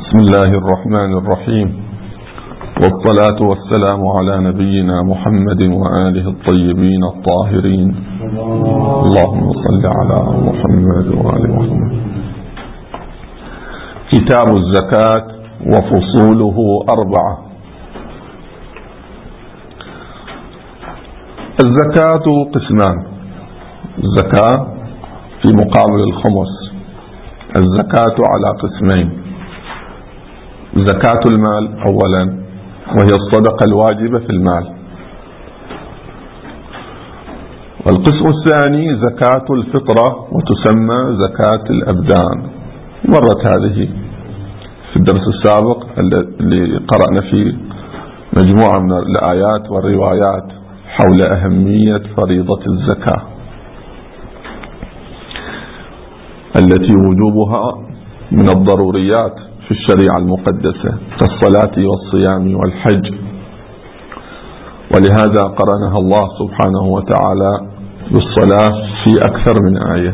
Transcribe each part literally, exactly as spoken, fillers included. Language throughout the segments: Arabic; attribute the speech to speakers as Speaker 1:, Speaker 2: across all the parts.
Speaker 1: بسم الله الرحمن الرحيم، والصلاة والسلام على نبينا محمد وآله الطيبين الطاهرين. اللهم صل على محمد وآل محمد. كتاب الزكاة وفصوله أربعة. الزكاة قسمان: الزكاة في مقابل الخمس. الزكاة على قسمين: زكاة المال أولا، وهي الصدقة الواجبة في المال، والقسم الثاني زكاة الفطرة وتسمى زكاة الأبدان. مرت هذه في الدرس السابق اللي قرأنا فيه مجموعة من الآيات والروايات حول أهمية فريضة الزكاة التي وجوبها من الضروريات في الشريعة المقدسة كالصلاة والصيام والحج، ولهذا قرنها الله سبحانه وتعالى بالصلاة في أكثر من آية.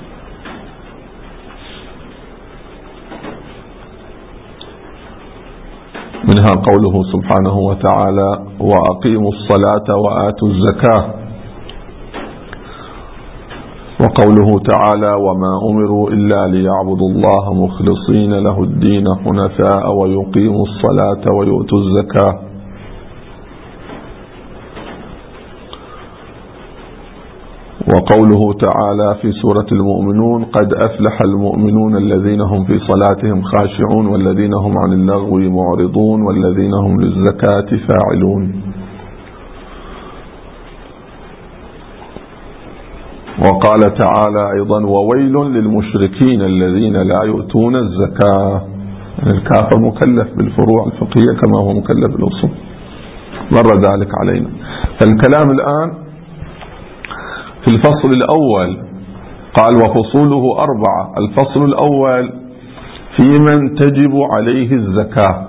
Speaker 1: منها قوله سبحانه وتعالى: وأقيموا الصلاة وآتوا الزكاة، وقوله تعالى: وما أمروا إلا ليعبدوا الله مخلصين له الدين حنفاء ويقيموا الصلاة ويؤتوا الزكاة. وقوله تعالى في سورة المؤمنون: قد أفلح المؤمنون الذين هم في صلاتهم خاشعون والذين هم عن اللغو معرضون والذين هم للزكاة فاعلون. وقال تعالى أيضا: وويل للمشركين الذين لا يؤتون الزكاة. الكافر مكلف بالفروع الفقهية كما هو مكلف بالأصول، مر ذلك علينا. فالكلام الآن في الفصل الأول، قال وفصوله أربعة. الفصل الأول في من تجب عليه الزكاة.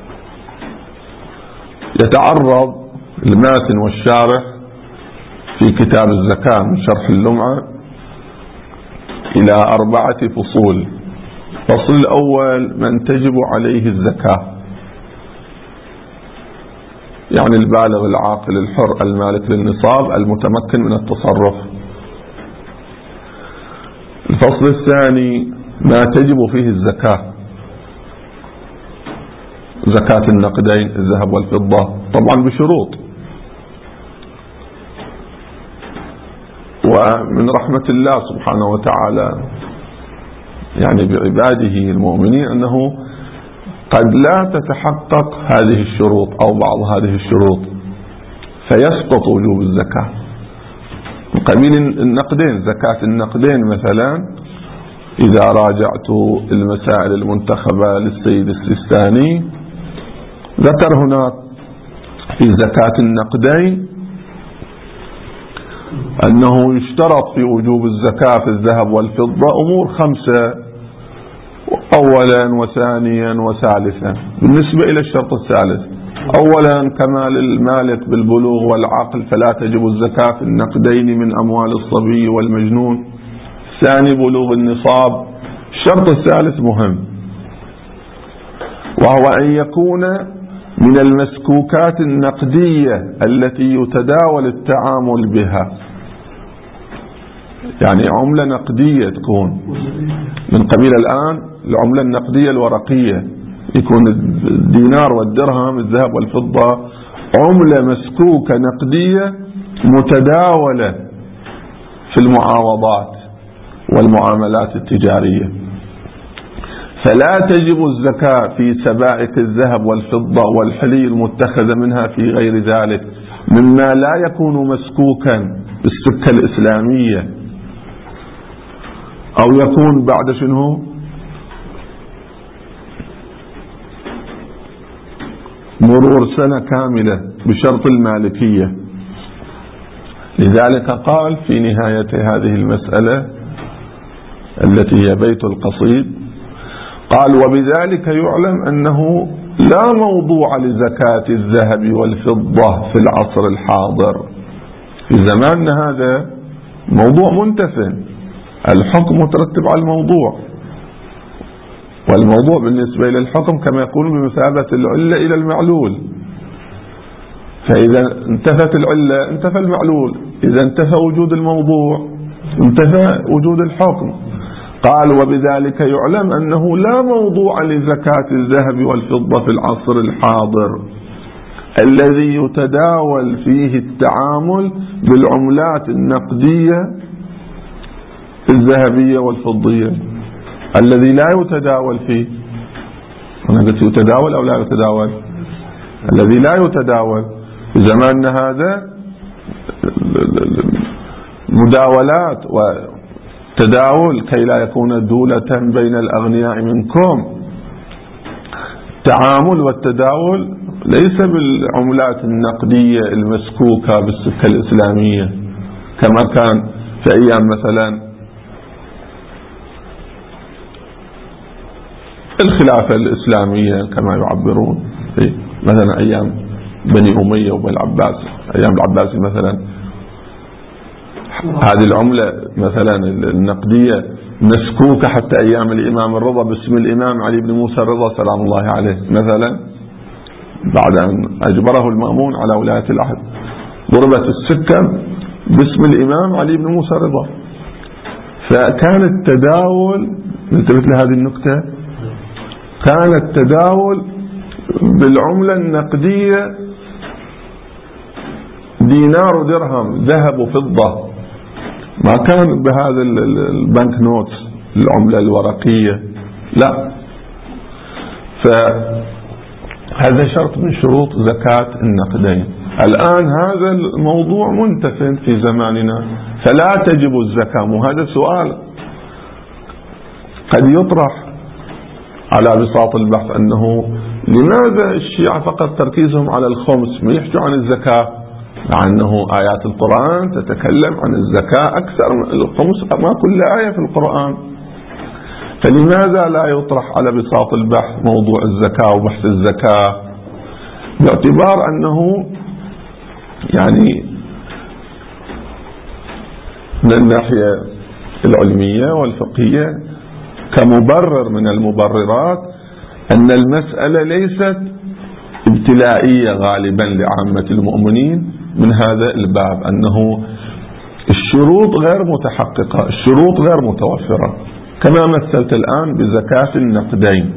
Speaker 1: يتعرض الماتن والشارح في كتاب الزكاة من شرح اللمعة إلى أربعة فصول. الفصل الأول من تجب عليه الزكاة، يعني البالغ العاقل الحر المالك للنصاب المتمكن من التصرف. الفصل الثاني ما تجب فيه الزكاة: زكاة النقدين الذهب والفضة، طبعا بشروط. ومن رحمة الله سبحانه وتعالى يعني بعباده المؤمنين أنه قد لا تتحقق هذه الشروط أو بعض هذه الشروط فيسقط وجوب الزكاة. من قبيل النقدين، زكاة النقدين مثلا إذا راجعت المسائل المنتخبة للسيد السيستاني ذكر هناك في زكاة النقدين أنه يشترط في وجوب الزكاة في الذهب والفضة أمور خمسة: أولا وثانيا وثالثا. بالنسبة إلى الشرط الثالث، أولا كمال المالك بالبلوغ والعقل فلا تجب الزكاة في النقدين من أموال الصبي والمجنون. ثاني بلوغ النصاب. الشرط الثالث مهم، وهو أن يكون من المسكوكات النقدية التي يتداول التعامل بها، يعني عملة نقدية تكون من قبيل الآن العملة النقدية الورقية، يكون الدينار والدرهم الذهب والفضة عملة مسكوكة نقدية متداولة في المعاوضات والمعاملات التجارية. فلا تجب الزكاة في سبائك الذهب والفضة والحلي المتخذ منها في غير ذلك مما لا يكون مسكوكا بالسكة الإسلامية، أو يكون بعد شنو مرور سنة كاملة بشرط المالكية. لذلك قال في نهاية هذه المسألة التي هي بيت القصيد، قال: وبذلك يعلم أنه لا موضوع لزكاة الذهب والفضة في العصر الحاضر. في زماننا هذا موضوع منتفى، الحكم مترتب على الموضوع، فالموضوع بالنسبة للحكم كما يقول بمثابة العلة إلى المعلول، فإذا انتفت العلة انتفى المعلول، إذا انتفى وجود الموضوع انتفى وجود الحكم. قال وبذلك يعلم أنه لا موضوع لزكاة الذهب والفضة في العصر الحاضر الذي يتداول فيه التعامل بالعملات النقدية الذهبية والفضية، الذي لا يتداول فيه. أنا قلت يتداول أو لا يتداول؟ الذي لا يتداول في زماننا هذا مداولات وتداول كي لا يكون دولة بين الأغنياء منكم. التعامل والتداول ليس بالعملات النقدية المسكوكة بالسكة الإسلامية كما كان في أيام مثلا الخلافة الإسلامية كما يعبرون، مثلا أيام بني أمية وبني العباس. أيام العباسي مثلا هذه العملة مثلا النقدية مسكوكة حتى أيام الإمام الرضا باسم الإمام علي بن موسى الرضا سلام الله عليه مثلا، بعد أن أجبره المأمون على ولاية العهد ضربت السكة باسم الإمام علي بن موسى الرضا. فكان التداول، نلتفت لهذه النكتة، كان التداول بالعملة النقدية دينار ودرهم ذهب وفضة، ما كان بهذا البنك نوت العملة الورقية، لا. فهذا شرط من شروط زكاة النقدين. الآن هذا الموضوع منتف في زماننا فلا تجب الزكاة. وهذا سؤال قد يطرح على بساط البحث، أنه لماذا الشيعة فقط تركيزهم على الخمس ما يحكوا عن الزكاة، مع أنه آيات القرآن تتكلم عن الزكاة أكثر من الخمس، ما كل آية في القرآن. فلماذا لا يطرح على بساط البحث موضوع الزكاة وبحث الزكاة، باعتبار أنه يعني من الناحية العلمية والفقهية كمبرر من المبررات أن المسألة ليست ابتلائية غالبا لعامة المؤمنين من هذا الباب، أنه الشروط غير متحققة، الشروط غير متوفرة، كما مثلت الآن بزكاة النقدين.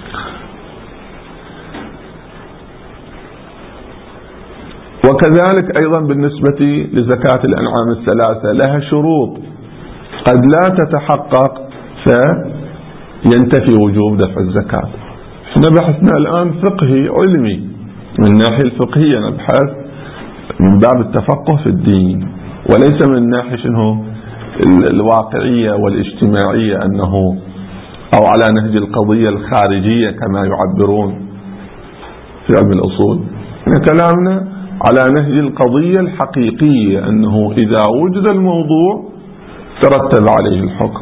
Speaker 1: وكذلك أيضا بالنسبة لزكاة الأنعام الثلاثة لها شروط قد لا تتحقق فينتفي وجوب دفع الزكاة. احنا بحثنا الآن فقهي علمي، من الناحية الفقهية نبحث من باب التفقه في الدين، وليس من ناحية شنو الواقعية والاجتماعية، أنه أو على نهج القضية الخارجية كما يعبرون في علم الأصول. كلامنا على نهج القضية الحقيقية، أنه إذا وجد الموضوع ترتب عليه الحكم،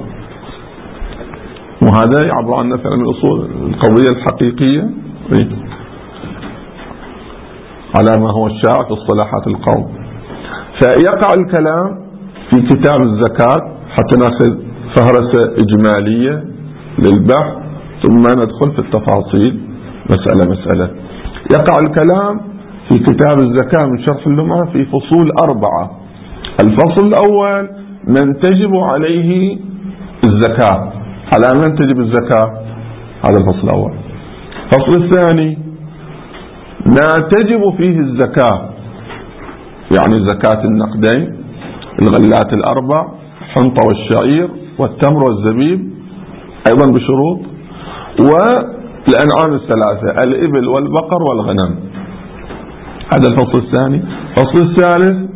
Speaker 1: وهذا يعبر عنه في علم الأصول القضية الحقيقية على ما هو الشائع في اصطلاحات القوم. فيقع الكلام في كتاب الزكاة حتى نأخذ فهرسة إجمالية للبحث ثم ندخل في التفاصيل مسألة مسألة. يقع الكلام في كتاب الزكاة من شرح اللمعة في فصول أربعة. الفصل الأول من تجب عليه الزكاة، على من تجب الزكاة، هذا الفصل الأول. الفصل الثاني ما تجب فيه الزكاة، يعني زكاة النقدين الغلات الأربع الحنطة والشعير والتمر والزبيب أيضا بشروط، والأنعام الثلاثة الإبل والبقر والغنم. هذا الفصل الثاني. الفصل الثالث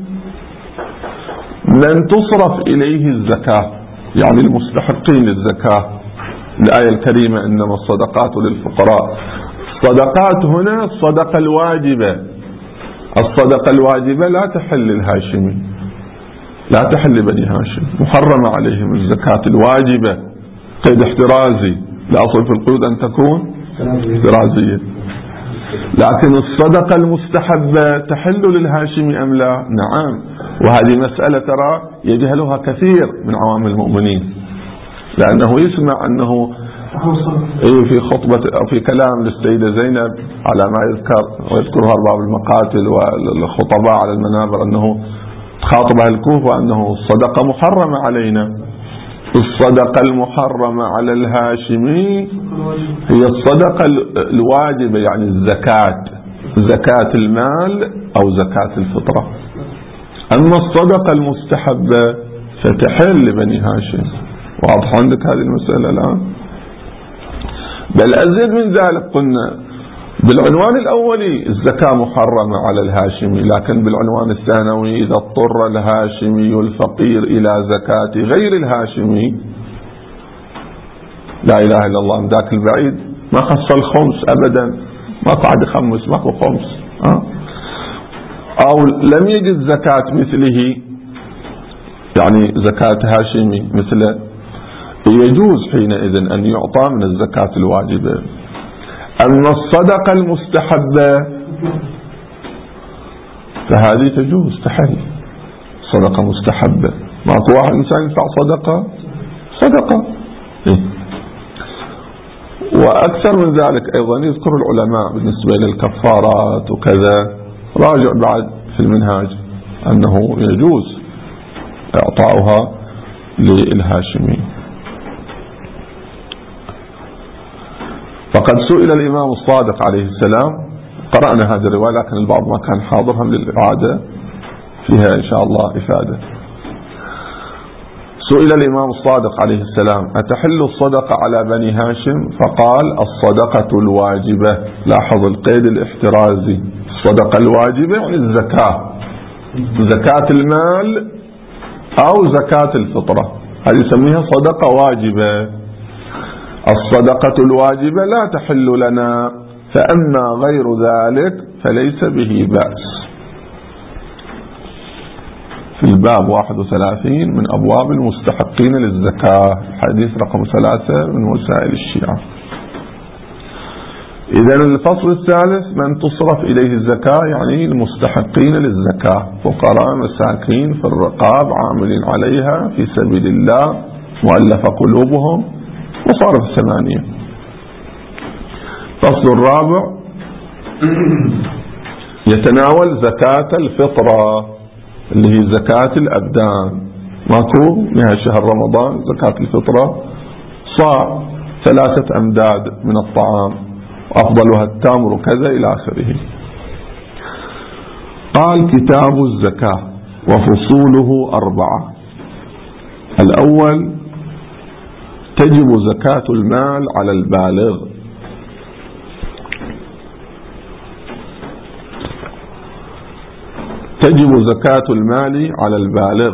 Speaker 1: من تصرف إليه الزكاة، يعني المستحقين للزكاة. الآية الكريمة إنما الصدقات للفقراء. الصدقات هنا الصدقة الواجبة، الصدقة الواجبة لا تحل للهاشمي، لا تحل بني هاشم، محرمة عليهم الزكاة الواجبة، قيد احترازي، الأصل في القيود أن تكون احترازية. لكن الصدقة المستحبة تحل للهاشمي أم لا؟ نعم. وهذه مسألة ترى يجهلها كثير من عوام المؤمنين، لأنه يسمع أنه إيه في خطبة أو في كلام للسيدة زينب على ما يذكر ويذكرها أرباب المقاتل والخطباء على المنابر أنه خاطب أهل الكوفة أنه الصدقة محرمة علينا. الصدقة المحرمة على الهاشمي هي الصدقة الواجبة، يعني الزكاة، زكاة المال أو زكاة الفطرة. أما الصدقة المستحبة فتحل لبني هاشم. واضح عندك هذه المسألة الآن؟ بل أزيد من ذلك، قلنا بالعنوان الأولي الزكاة محرمة على الهاشمي، لكن بالعنوان الثانوي إذا اضطر الهاشمي الفقير إلى زكاة غير الهاشمي، لا إله إلا الله، من ذاك البعيد ما خص الخمس أبدا، ما قاعد يخمس، ماكو خمس، أه؟ أو لم يجد زكاة مثله، يعني زكاة هاشمي مثله، يجوز حينئذ أن يعطى من الزكاة الواجبة. أما الصدقة المستحبة فهذه تجوز، تحل صدقة مستحبة. ماكو واحد إنسان يدفع صدقة صدقة إيه؟ وأكثر من ذلك أيضا يذكر العلماء بالنسبة للكفارات وكذا، راجع بعد في المنهاج أنه يجوز إعطاؤها للهاشمي. فقد سئل الإمام الصادق عليه السلام، قرأنا هذه الرواية لكن البعض ما كان حاضرها للإعادة، فيها إن شاء الله إفادة. سئل الإمام الصادق عليه السلام: أتحل الصدقة على بني هاشم؟ فقال: الصدقة الواجبة. لاحظ القيد الاحترازي، الصدقة الواجبة يعني الزكاة، زكاة المال أو زكاة الفطرة، هذه يسميها صدقة واجبة. الصدقة الواجبة لا تحل لنا، فأما غير ذلك فليس به بأس. في الباب واحد وثلاثين من أبواب المستحقين للزكاة، حديث رقم ثلاثة من وسائل الشيعة. إذن الفصل الثالث: من تصرف إليه الزكاة، يعني المستحقين للزكاة، فقراء مساكين في الرقاب عاملين عليها في سبيل الله، مؤلف قلوبهم، وصارت الثمانية. فصل الرابع يتناول زكاة الفطرة اللي هي زكاة الأبدان. ماكو نهاية شهر رمضان زكاة الفطرة صاع ثلاثة أمداد من الطعام، أفضلها التمر كذا إلى آخره. قال: كتاب الزكاة وفصوله أربعة. الأول: تجب زكاة المال على البالغ. تجب زكاة المال على البالغ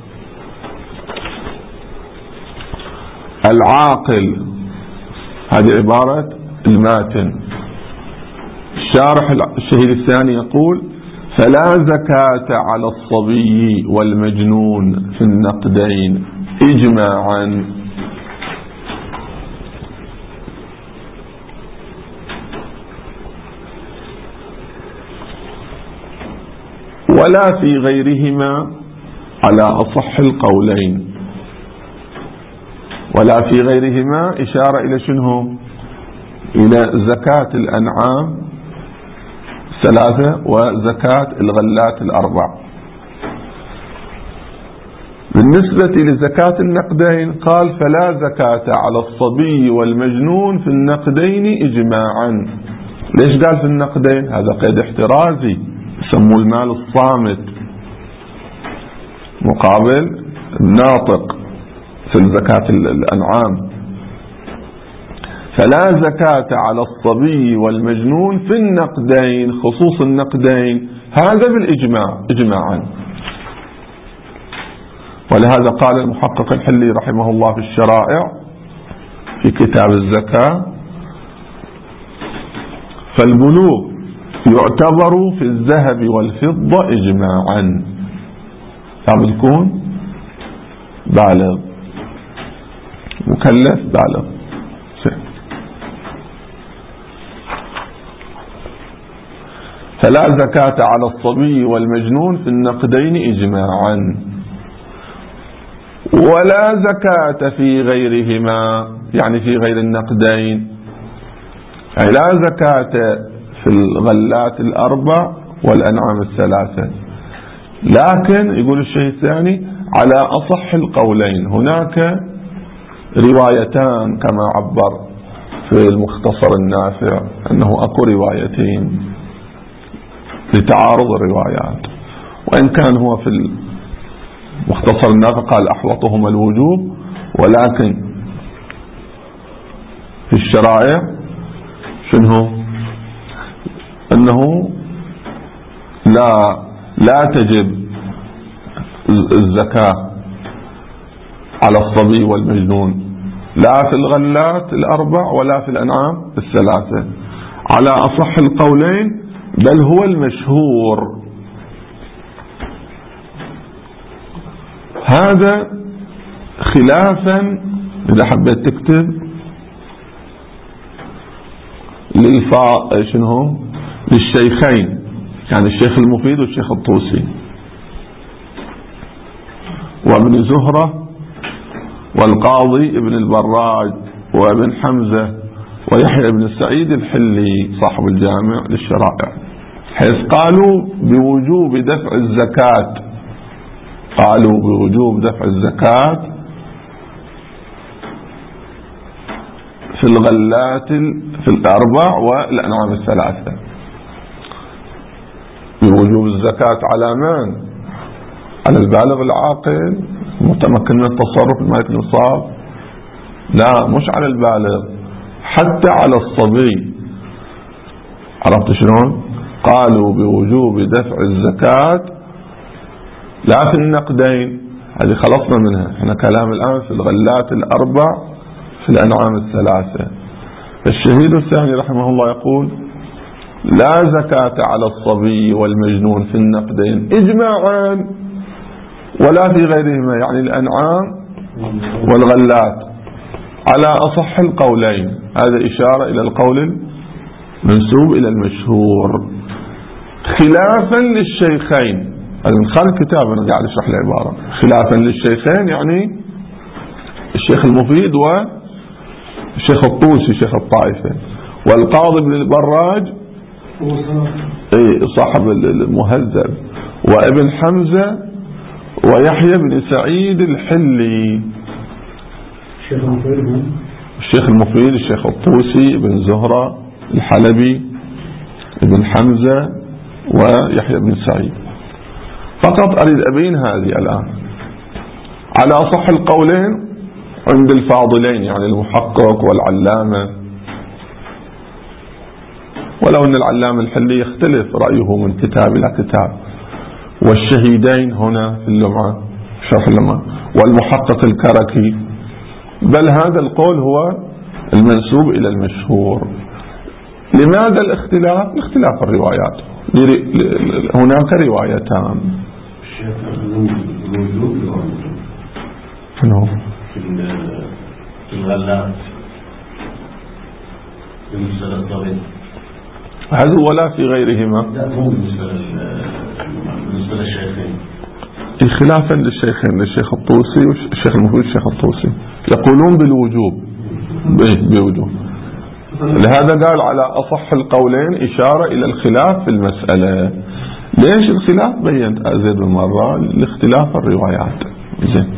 Speaker 1: العاقل. هذه عبارة الماتن. الشارح الشهيد الثاني يقول: فلا زكاة على الصبي والمجنون في النقدين إجماعا. ولا في غيرهما على أصح القولين. ولا في غيرهما إشارة إلى شنو؟ إلى زكاة الأنعام ثلاثة وزكاة الغلات الأربع. بالنسبة لزكاة النقدين قال: فلا زكاة على الصبي والمجنون في النقدين إجماعا. ليش قال في النقدين؟ هذا قيد احترازي، يسموه المال الصامت مقابل الناطق في زكاة الأنعام. فلا زكاة على الصبي والمجنون في النقدين، خصوص النقدين، هذا بالإجماع إجماعا. ولهذا قال المحقق الحلي رحمه الله في الشرائع في كتاب الزكاة: فالبلوغ يعتبر في الذهب والفضة إجماعا. لابد يكون بالغ مكلف بالغ. فلا زكاة على الصبي والمجنون في النقدين إجماعا، ولا زكاة في غيرهما يعني في غير النقدين، يعني لا زكاة في الغلات الأربع والأنعام الثلاثة. لكن يقول الشيء الثاني على أصح القولين، هناك روايتان كما عبر في المختصر النافع أنه أكو روايتين لتعارض الروايات، وإن كان هو في المختصر النافع قال أحوطهما الوجوب، ولكن في الشرائع شنو أنه لا لا تجب الزكاة على الصبي والمجنون لا في الغلات الأربع ولا في الأنعام الثلاثة على أصح القولين، بل هو المشهور. هذا خلافا إذا حبيت تكتب للفا شنو للشيخين، يعني الشيخ المفيد والشيخ الطوسي وابن زهرة والقاضي ابن البراج وابن حمزة ويحيى بن سعيد الحلي صاحب الجامع للشرائع، حيث قالوا بوجوب دفع الزكاة، قالوا بوجوب دفع الزكاة في الغلات في الأربع والأنعام الثلاثة. بوجوب الزكاة على من؟ على البالغ العاقل متمكن من التصرف بمالك النصاب؟ لا، مش على البالغ، حتى على الصبي. عرفت شلون؟ قالوا بوجوب دفع الزكاة لا في النقدين، هذه خلصنا منها، احنا كلام الآن في الغلات الأربع في الأنعام الثلاثة. الشهيد الثاني رحمه الله يقول لا زكاة على الصبي والمجنون في النقدين إجماعا ولا في غيرهما، يعني الأنعام والغلات على أصح القولين. هذا إشارة إلى القول المنسوب إلى المشهور خلافا للشيخين. من خلال الكتاب أنا قاعد أشرح العبارة، خلافا للشيخين يعني الشيخ المفيد والشيخ الطوسي شيخ الطائفة والقاضي بن البراج صاحب المهذب وابن حمزة ويحيى بن سعيد الحلي. الشيخ المفيد الشيخ الطوسي ابن زهرة الحلبي ابن حمزة ويحيى بن سعيد. فقط أريد أبين هذه الآن على أصح القولين عند الفاضلين، يعني المحقق والعلامة، ولو أن العلامة الحلي يختلف رأيه من كتاب إلى كتاب، والشهيدين هنا في اللمعة شرح اللمعة والمحقق الكركي، بل هذا القول هو المنسوب إلى المشهور. لماذا الاختلاف؟ لاختلاف الروايات، هناك روايتان.
Speaker 2: في الغلات بالنسبة للطبيب
Speaker 1: هذا ولا في غيرهما؟
Speaker 2: لا، مو بالنسبة للشيخين،
Speaker 1: خلافا للشيخين للشيخ الطوسي والشيخ المفيد والشيخ الطوسي يقولون بالوجوب بوجوب. لهذا قال على أصح القولين إشارة إلى الخلاف في المسألة. ليش الخلاف؟ بينت أزيد بالمرة لاختلاف الروايات. زين.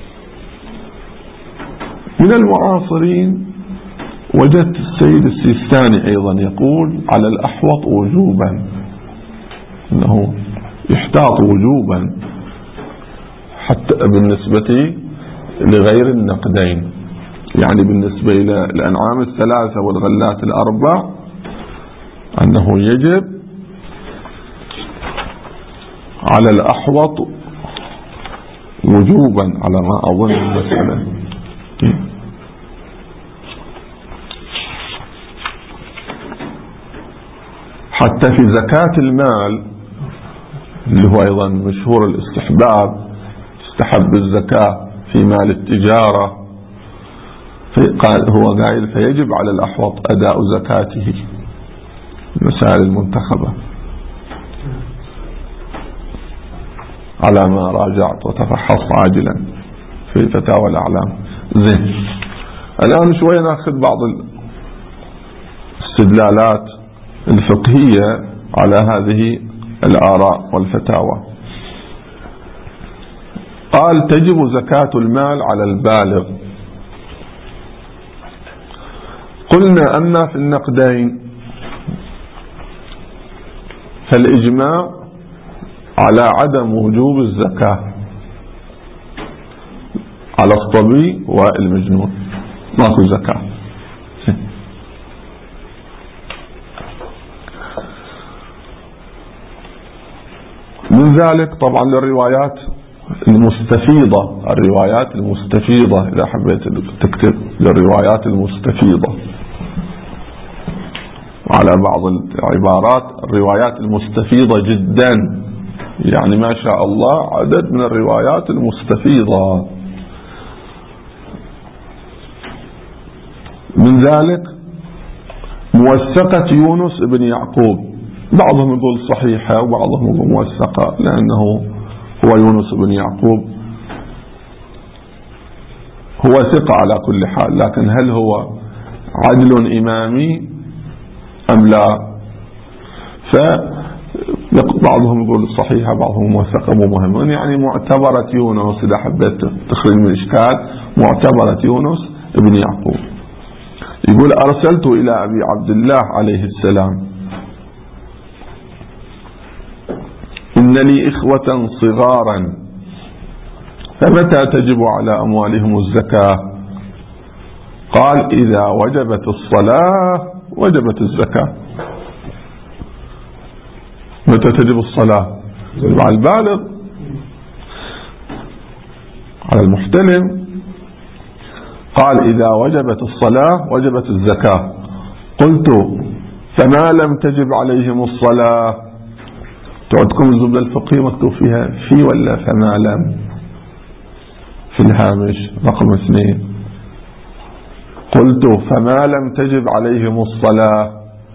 Speaker 1: من المعاصرين وجدت السيد السيستاني أيضا يقول على الأحوط وجوبا، أنه يحتاط وجوبا حتى بالنسبة لغير النقدين، يعني بالنسبة إلى الأنعام الثلاثة والغلات الأربع أنه يجب على الأحوط وجوبا على ما أظن المسألة. حتى في زكاة المال اللي هو أيضا مشهور الاستحباب، استحب الزكاة في مال التجارة، قال هو قائل فيجب على الأحوط أداء زكاته المسائل المنتخبة على ما راجعت وتفحصت عاجلا في فتاوى الأعلام. زين. الآن شوية نأخذ بعض الاستدلالات الفقهية على هذه الآراء والفتاوى. قال تجب زكاة المال على البالغ. قلنا أما في النقدين فالإجماع على عدم وجوب الزكاة على الصبي والمجنون، ماكو زكاة. من ذلك طبعا للروايات المستفيضة، الروايات المستفيضة إذا حبيت تكتب للروايات المستفيضة على بعض العبارات الروايات المستفيضة جدا، يعني ما شاء الله عدد من الروايات المستفيضة. من ذلك موثقة يونس بن يعقوب، بعضهم يقول صحيحة وبعضهم يقول موثقة لأنه هو يونس بن يعقوب هو ثقة على كل حال، لكن هل هو عدل إمامي أم لا؟ فبعضهم يقول صحيحة بعضهم موثقة مو مهم، يعني معتبرة يونس إذا حبيت تخرج من الإشكال معتبرة يونس بن يعقوب. يقول أرسلت إلى أبي عبد الله عليه السلام إن لي إخوة صغارا فمتى تجب على أموالهم الزكاة؟ قال إذا وجبت الصلاة وجبت الزكاة. متى تجب الصلاة؟ على البالغ، على المحتلم. قال إذا وجبت الصلاة وجبت الزكاة. قلت فما لم تجب عليهم الصلاة؟ تعدكم الزبدة الفقهية مكتوب فيها في ولا فما لم في الهامش رقم اثنين. قلت فما لم تجب عليهم الصلاة،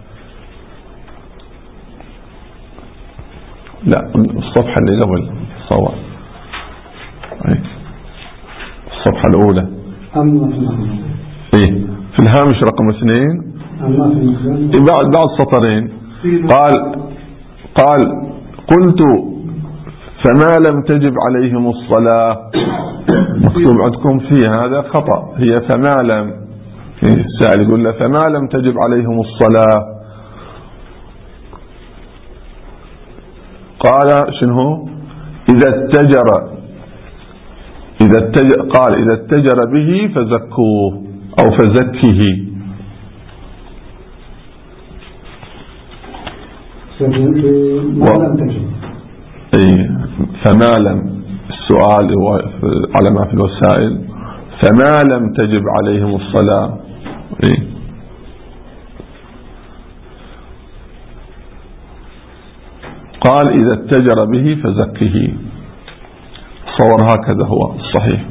Speaker 1: لا الصفحة اللي قبل صور الصفحة الأولى إيه في الهامش رقم اثنين بعد بعد سطرين. قال قال قلت فما لم تجب عليهم الصلاة، مكتوب عندكم فيه هذا خطأ، هي فما لم، السائل يقول له فما لم تجب عليهم الصلاة. قال شنو؟ إذا اتجر إذا اتجر قال إذا اتجر به فزكوه أو فزكه. و... أي فما لم، السؤال على ما في الوسائل فما لم تجب عليهم الصلاة. أي قال إذا اتجر به فزكه، صور هكذا هو الصحيح،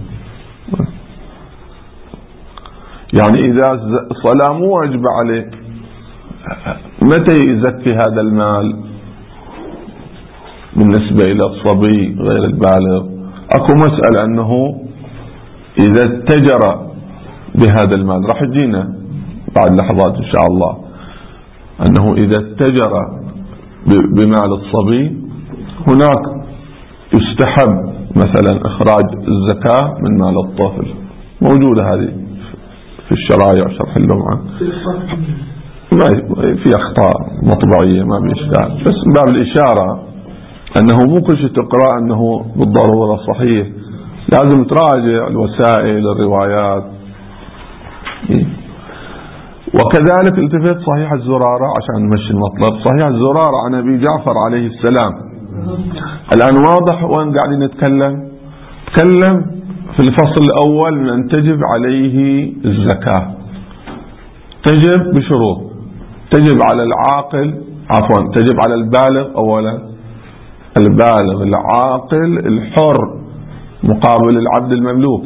Speaker 1: يعني إذا صلاة مو واجب عليه متى يزكي هذا المال بالنسبة إلى الصبي غير البالغ؟ أكو مسألة أنه إذا اتجر بهذا المال، راح يجينا بعد لحظات إن شاء الله، أنه إذا اتجر بمال الصبي هناك يستحب مثلا إخراج الزكاة من مال الطفل، موجودة هذه في الشرائع شرح اللمعة، ما في أخطاء مطبعية ما بإشكال، بس من باب الإشارة أنه مو كل شيء تقرأ أنه بالضرورة صحيح، لازم تراجع الوسائل الروايات. وكذلك التفت صحيح الزرارة عشان نمشي المطلب، صحيح الزرارة عن أبي جعفر عليه السلام. الآن واضح وين قاعدين نتكلم؟ نتكلم في الفصل الأول من أن تجب عليه الزكاة، تجب بشروط، تجب على العاقل عفوا تجب على البالغ أولا، البالغ العاقل الحر مقابل العبد المملوك.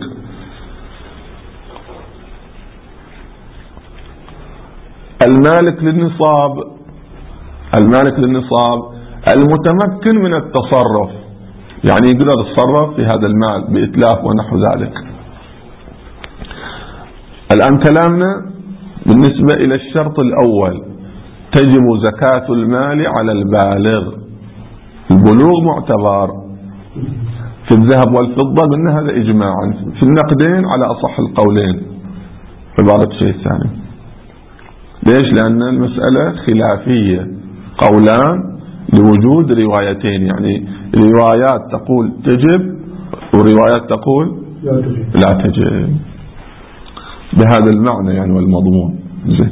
Speaker 1: المالك للنصاب، المالك للنصاب المتمكن من التصرف، يعني يقدر يتصرف في هذا المال بإتلاف ونحو ذلك. الآن كلامنا بالنسبة إلى الشرط الأول، تجب زكاة المال على البالغ، البلوغ معتبر. في الذهب والفضة قلنا هذا إجماعا، في النقدين على أصح القولين عبارة شيء ثاني. ليش؟ لأن المسألة خلافية، قولان لوجود روايتين، يعني روايات تقول تجب وروايات تقول لا تجب، بهذا المعنى يعني والمضمون. زين.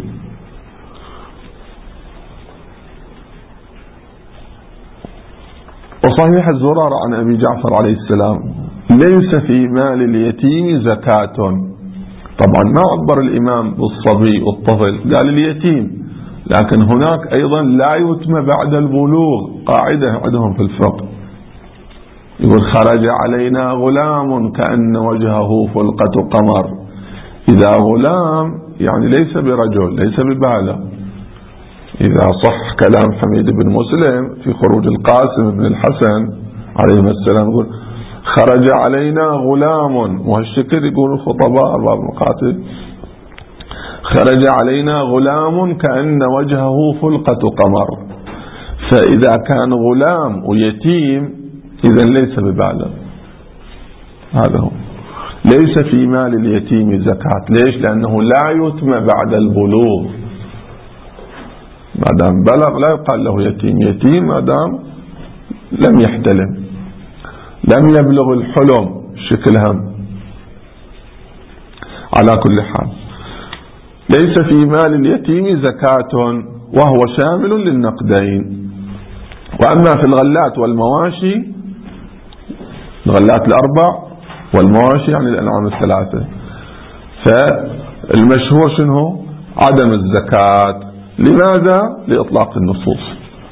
Speaker 1: وصحيح الزرار عن أبي جعفر عليه السلام ليس في مال اليتيم زكاة. طبعا ما عبر الإمام بالصبي والطفل، قال اليتيم، لكن هناك أيضا لا يتم بعد البلوغ، قاعدة عندهم في الفقه يقول خرج علينا غلام كأن وجهه فلقة قمر. إذا غلام يعني ليس برجل، ليس ببالغ. إذا صح كلام حميد بن مسلم في خروج القاسم بن الحسن عليهما السلام يقول خرج علينا غلام، وهالشكل يقول الخطباء أرباب مقاتل، خرج علينا غلام كأن وجهه فلقة قمر. فإذا كان غلام ويتيم إذن ليس ببالغ. هذا هو. ليس في مال اليتيم زكاة. ليش؟ لأنه لا يتم بعد البلوغ. ما دام بلغ لا يقال له يتيم. يتيم ما دام لم يحتلم، لم يبلغ الحلم شكل هم. على كل حال ليس في مال اليتيم زكاة، وهو شامل للنقدين. وأما في الغلات والمواشي، الغلات الأربع والمواشي يعني الأنعام الثلاثة، فالمشهور شنو؟ عدم الزكاة. لماذا؟ لإطلاق النصوص.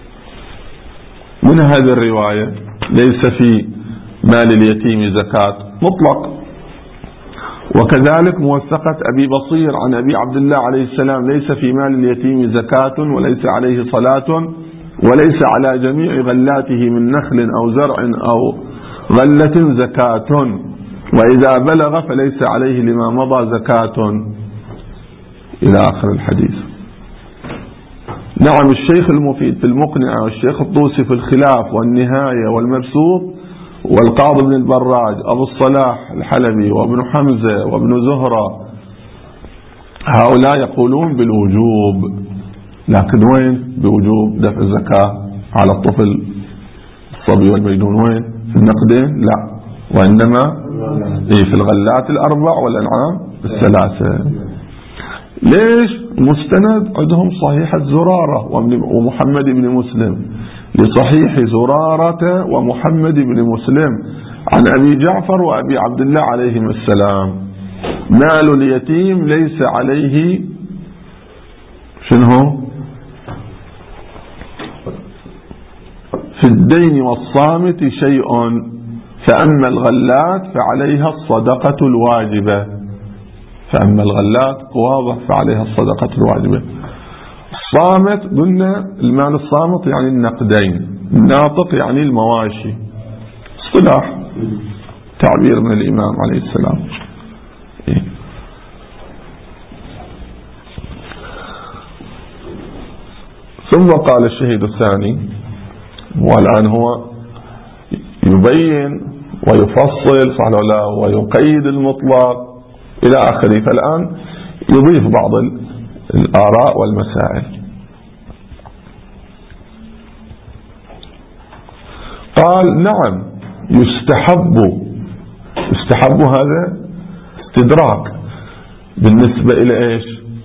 Speaker 1: من هذه الرواية ليس في مال اليتيم زكاة مطلق. وكذلك موثقة أبي بصير عن أبي عبد الله عليه السلام ليس في مال اليتيم زكاة وليس عليه صلاة وليس على جميع غلاته من نخل أو زرع أو غلة زكاة، وإذا بلغ فليس عليه لما مضى زكاة، إلى آخر الحديث. نعم الشيخ المفيد في المقنعة والشيخ الطوسي في الخلاف والنهاية والمبسوط والقاضي بن البراج أبو الصلاح الحلبي وابن حمزة وابن زهرة هؤلاء يقولون بالوجوب، لكن وين بوجوب دفع الزكاة على الطفل الصبي والمجنون؟ وين؟ في النقدين؟ لا، وإنما في الغلات الأربع والأنعام الثلاثة. ليش؟ مستند عندهم صحيح الزرارة ومحمد بن مسلم، لصحيح زرارة ومحمد بن مسلم عن أبي جعفر وأبي عبد الله عليهم السلام مال اليتيم ليس عليه شنو؟ في الدين والصامت شيء، فأما الغلات فعليها الصدقة الواجبة. فأما الغلات واضح فعليها الصدقة الواجبة. الصامت قلنا المال الصامت يعني النقدين، الناطق يعني المواشي، اصطلاح تعبير من الإمام عليه السلام. إيه؟ ثم قال الشهيد الثاني، والآن هو يبين ويفصل صح ولا لا ويقيد المطلق إلى آخره، فالآن يضيف بعض الآراء والمسائل. قال نعم يستحب، يستحب هذا استدراك بالنسبة إلى إيش؟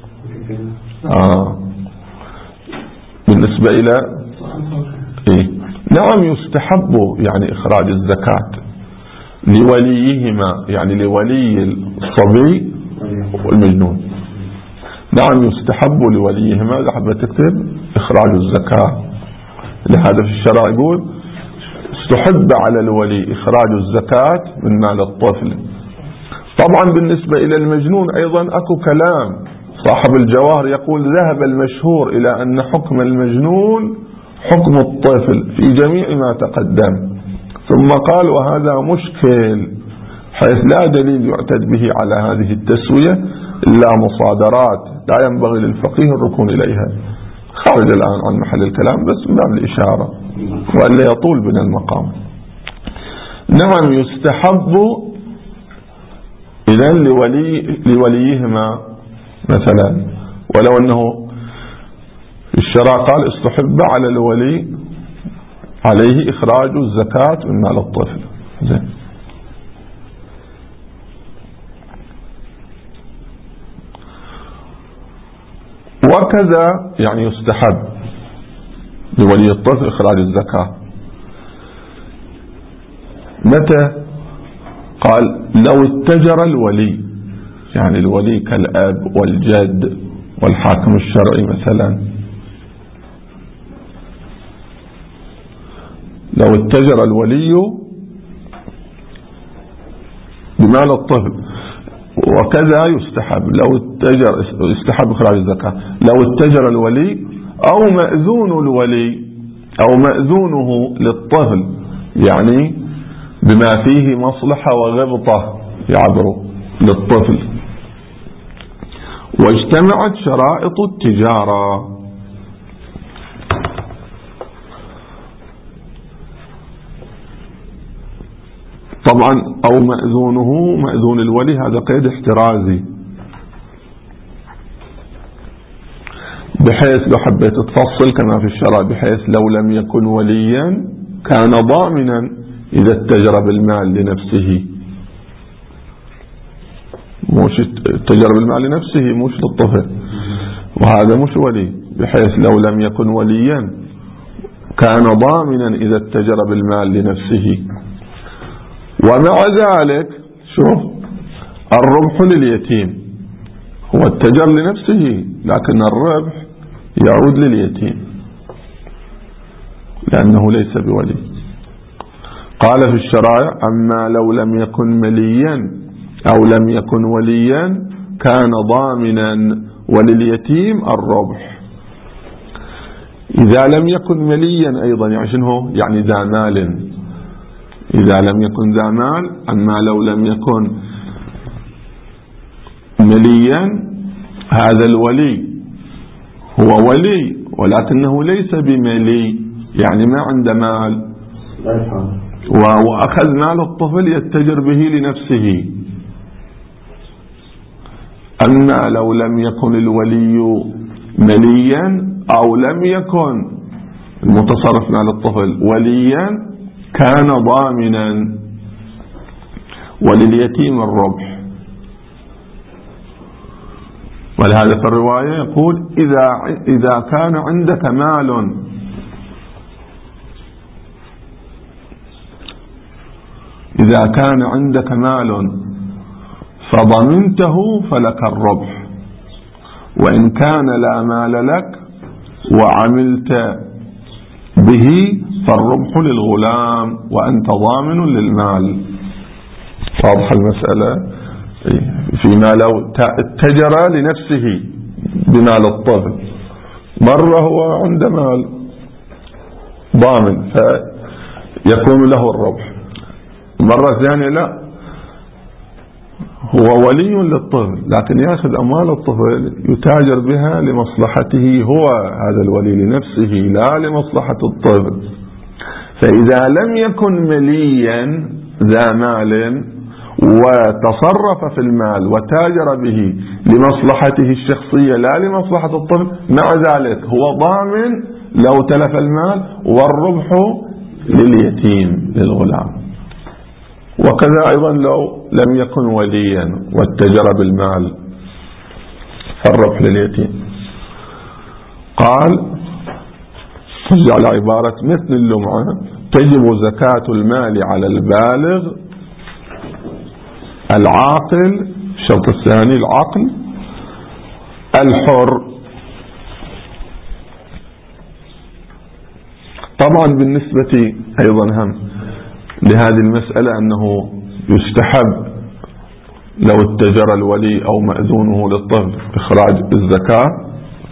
Speaker 1: آه بالنسبة إلى إيه؟ نعم يستحب يعني إخراج الزكاة لوليهما، يعني لولي الصبي والمجنون. نعم يستحب لوليهما، إذا حبيت تكتب إخراج الزكاة. لهذا في الشرع يقول استحب على الولي إخراج الزكاة من مال الطفل. طبعا بالنسبة إلى المجنون أيضا أكو كلام، صاحب الجواهر يقول ذهب المشهور إلى أن حكم المجنون حكم الطفل في جميع ما تقدم، ثم قال وهذا مشكل حيث لا دليل يعتد به على هذه التسوية إلا مصادرات لا ينبغي للفقيه الركون إليها. خارج الآن عن محل الكلام بس من باب الإشارة وإلا يطول بنا المقام. نعم يستحب إذن لولي لوليهما مثلا، ولو أنه في الشرع قال استحب على الولي عليه إخراج الزكاة من مال الطفل. زين. وكذا يعني يستحب لولي الطفل إخراج الزكاة متى؟ قال لو اتجر الولي، يعني الولي كالأب والجد والحاكم الشرعي مثلا، لو اتجر الولي بمال الطفل. وكذا يستحب لو اتجر يستحب إخراج الزكاة لو اتجر الولي أو مأذون الولي أو مأذونه للطفل، يعني بما فيه مصلحة وغبطة يعبر للطفل، واجتمعت شرائط التجارة. طبعا أو مأذونه مأذون الولي هذا قيد احترازي، بحيث لو حبيت تفصل كما في الشرع بحيث لو لم يكن وليا كان ضامنا إذا اتجر بالمال لنفسه، مش اتجر بالمال لنفسه مش للطفل، وهذا مش ولي، بحيث لو لم يكن وليا كان ضامنا إذا اتجر بالمال لنفسه. ومع ذلك شوف الربح لليتيم، هو اتجر لنفسه لكن الربح يعود لليتيم لأنه ليس بولي. قال في الشرائع أما لو لم يكن مليا أو لم يكن وليا كان ضامنا ولليتيم الربح. إذا لم يكن مليا أيضا يعني شنو؟ يعني ذا مال، إذا لم يكن ذا مال. أما لو لم يكن مليا هذا الولي هو ولي ولكنه ليس بملي، يعني ما عنده مال وأخذ مال الطفل يتجر به لنفسه. أما لو لم يكن الولي مليا أو لم يكن المتصرف مال الطفل وليا كان ضامنا ولليتيم الربح. ولهذا في الرواية يقول إذا إذا كان عندك مال إذا كان عندك مال فضمنته فلك الربح، وإن كان لا مال لك وعملت به فالربح للغلام وأنت ضامن للمال. واضح المسألة؟ فيما لو اتجر لنفسه بمال الطفل، مرة هو عنده مال ضامن فيكون له الربح، مرة ثانية لا هو ولي للطفل لكن يأخذ أموال الطفل يتاجر بها لمصلحته هو هذا الولي لنفسه لا لمصلحة الطفل. فإذا لم يكن مليا ذا مال وتصرف في المال وتاجر به لمصلحته الشخصية لا لمصلحة الطفل، مع ذلك هو ضامن لو تلف المال والربح لليتيم للغلام. وكذا أيضا لو لم يكن وليا واتجر بالمال فالربح لليتيم. قال جعل عبارة مثل اللمعة تجب زكاة المال على البالغ العاقل، الشرط الثاني العقل، الحر. طبعا بالنسبة أيضا هم لهذه المسألة أنه يستحب لو اتجر الولي أو مأذونه للطفل إخراج الزكاة.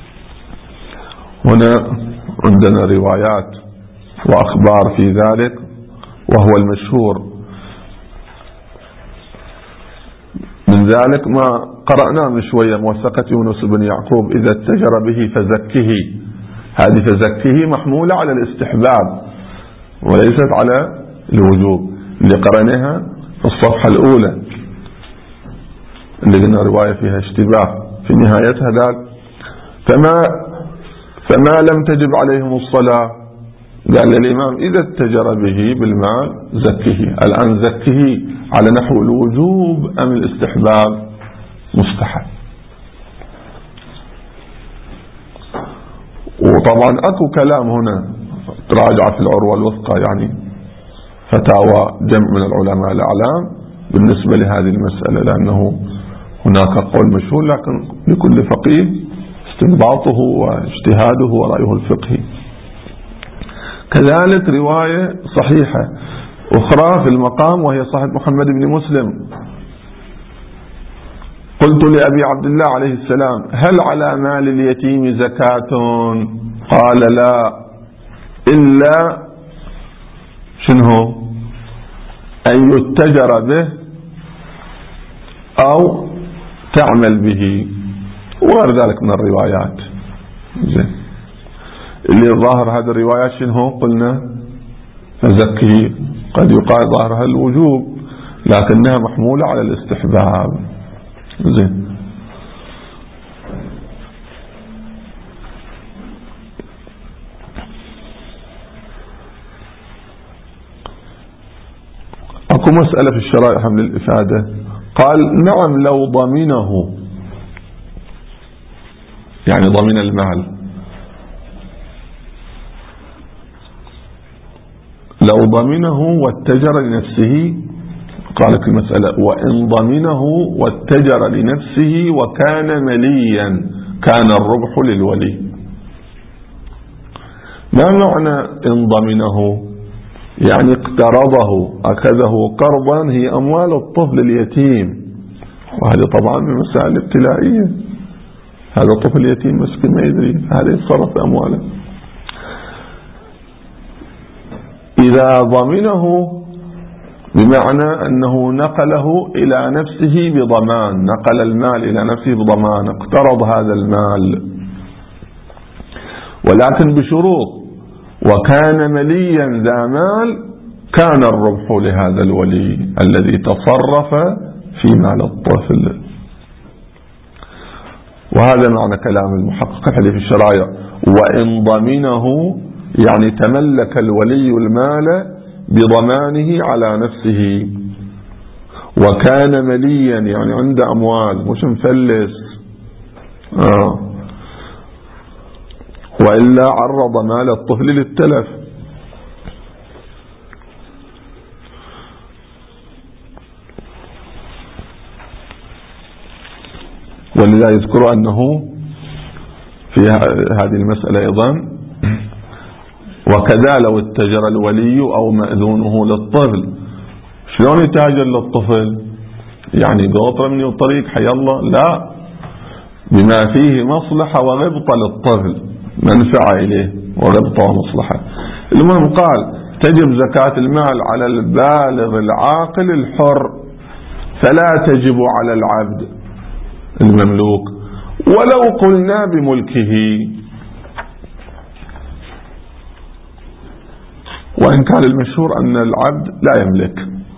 Speaker 1: هنا عندنا روايات وأخبار في ذلك، وهو المشهور من ذلك ما قرأنا من شوية موثقة يونس بن يعقوب إذا اتجر به فزكه، هذه فزكه محمولة على الاستحباب وليست على الوجوب، اللي قرأناها في الصفحة الأولى اللي قلنا رواية فيها اشتباه في نهايتها قال فما, فما لم تجب عليهم الصلاة، قال للإمام إذا اتجر به بالمال زكه. الآن زكه على نحو الوجوب أم الاستحباب؟ مستحب. وطبعا أكو كلام هنا تراجع في العروة الوثقى يعني فتاوى جمع من العلماء الأعلام بالنسبة لهذه المسألة، لأنه هناك قول مشهور لكن لكل فقيه استنباطه واجتهاده ورأيه الفقهي. كذلك رواية صحيحة أخرى في المقام وهي صحيح محمد بن مسلم، قلت لأبي عبد الله عليه السلام هل على مال اليتيم زكاة؟ قال لا إلا شنو أن يتجر به أو تعمل به وغير ذلك من الروايات. زين، اللي ظاهر هذه الروايات شنو قلنا فزكه، قد يقال ظاهرها الوجوب لكنها محمولة على الاستحباب. زين، اكو مسألة في الشرائح من الإفادة، قال نعم لو ضمنه، يعني ضمن المال، لو ضمنه واتجر لنفسه، قالت المسألة وإن ضمنه واتجر لنفسه وكان مليا كان الربح للولي. ما معنى إن ضمنه؟ يعني اقترضه، أخذه قرضا، هي أموال الطفل اليتيم، وهذا طبعا من مسائل ابتلائية، هذا طفل يتيم مسكين ما يدري، هذا يتصرف بأمواله. إذا ضمنه بمعنى أنه نقله إلى نفسه بضمان، نقل المال إلى نفسه بضمان، اقترض هذا المال ولكن بشروط، وكان مليا ذا مال كان الربح لهذا الولي الذي تصرف في مال الطفل. وهذا معنى كلام المحقق الحديث في الشرائع، وإن ضمنه يعني تملك الولي المال بضمانه على نفسه، وكان مليا يعني عنده أموال مش مفلس، آه. وإلا عرض مال الطفل للتلف. ولذا يذكر أنه في هذه المسألة أيضا وكذا لو اتجر الولي أو مأذونه للطفل. شلون يتاجر للطفل؟ يعني قاطرة من الطريق حي الله؟ لا، بما فيه مصلحة وغبطة للطفل، منفعة إليه وغبطة ومصلحة. المهم قال تجب زكاة المال على البالغ العاقل الحر، فلا تجب على العبد المملوك ولو قلنا بملكه، وإن كان المشهور أن العبد لا يملك.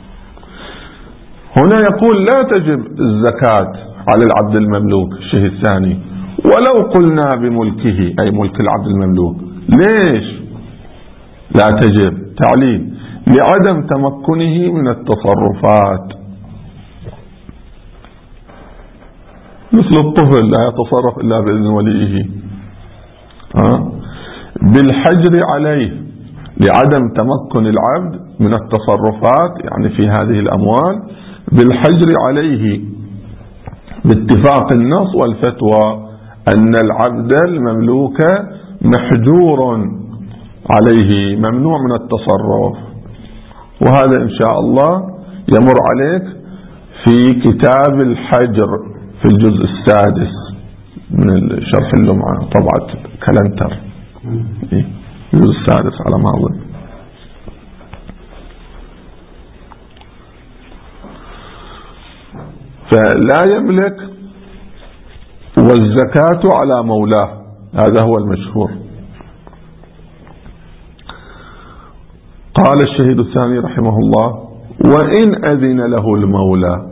Speaker 1: هنا يقول لا تجب الزكاة على العبد المملوك الشيء الثاني ولو قلنا بملكه، أي ملك العبد المملوك. ليش لا تجب؟ تعليل لعدم تمكنه من التصرفات، مثل الطفل لا يتصرف إلا بإذن وليه، ها؟ بالحجر عليه لعدم تمكن العبد من التصرفات يعني في هذه الأموال، بالحجر عليه باتفاق النص والفتوى أن العبد المملوك محجور عليه ممنوع من التصرف. وهذا إن شاء الله يمر عليك في كتاب الحجر في الجزء السادس من شرح اللمعة طبعة كلنتر، الجزء السادس على ما أظن. فلا يملك والزكاة على مولاه، هذا هو المشهور. قال الشهيد الثاني رحمه الله: وإن أذن له المولى،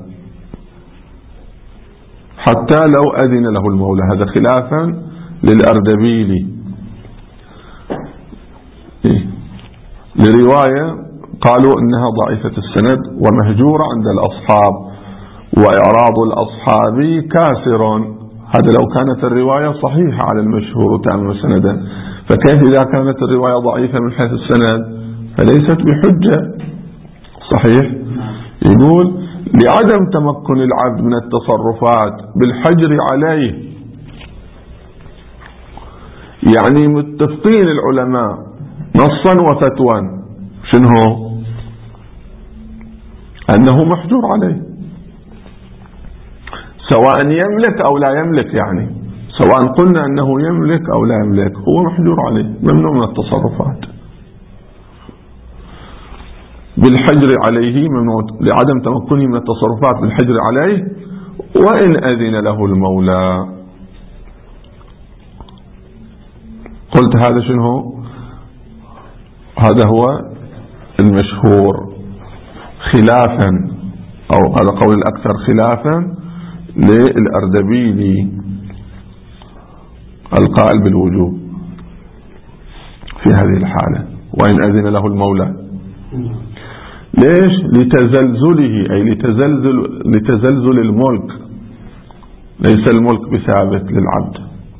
Speaker 1: حتى لو أذن له المولى، هذا خلافا للأردبيلي إيه؟ لرواية قالوا إنها ضعيفة السند ومهجورة عند الأصحاب، وإعراض الأصحاب كاسر. هذا لو كانت الرواية صحيحة على المشهور وتعمل سندا، فكيف إذا كانت الرواية ضعيفة من حيث السند؟ فليست بحجة. صحيح. يقول: لعدم تمكن العبد من التصرفات بالحجر عليه، يعني متفقين العلماء نصا وفتوى شنو هو؟ أنه محجور عليه، سواء يملك أو لا يملك، يعني سواء قلنا أنه يملك أو لا يملك هو محجور عليه، ممنوع من التصرفات بالحجر عليه، ممنوع لعدم تمكنه من التصرفات بالحجر عليه. وإن أذن له المولى، قلت هذا شنو؟ هذا هو المشهور خلافا، أو هذا قول الأكثر خلافا للأردبيلي القائل بالوجوب في هذه الحالة. وإن أذن له المولى، ليش؟ لتزلزله، أي لتزلزل, لتزلزل الملك، ليس الملك بثابت للعبد.